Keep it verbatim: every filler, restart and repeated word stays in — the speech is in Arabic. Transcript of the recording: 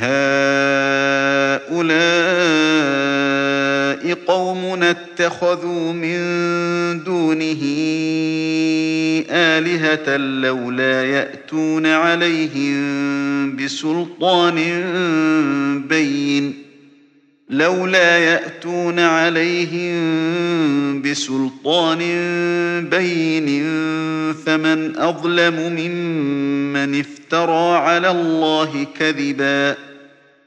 هَٰؤُلَاءِ قَوْمُنَا اتَّخَذُوا مِن دُونِهِ آلِهَةً لَّوْلَا يَأْتُونَ عَلَيْهِم بِسُلْطَانٍ بَيِّنٍ لولا يأتون عليهم بسلطان بين فمن أظلم ممن افترى على الله كذبا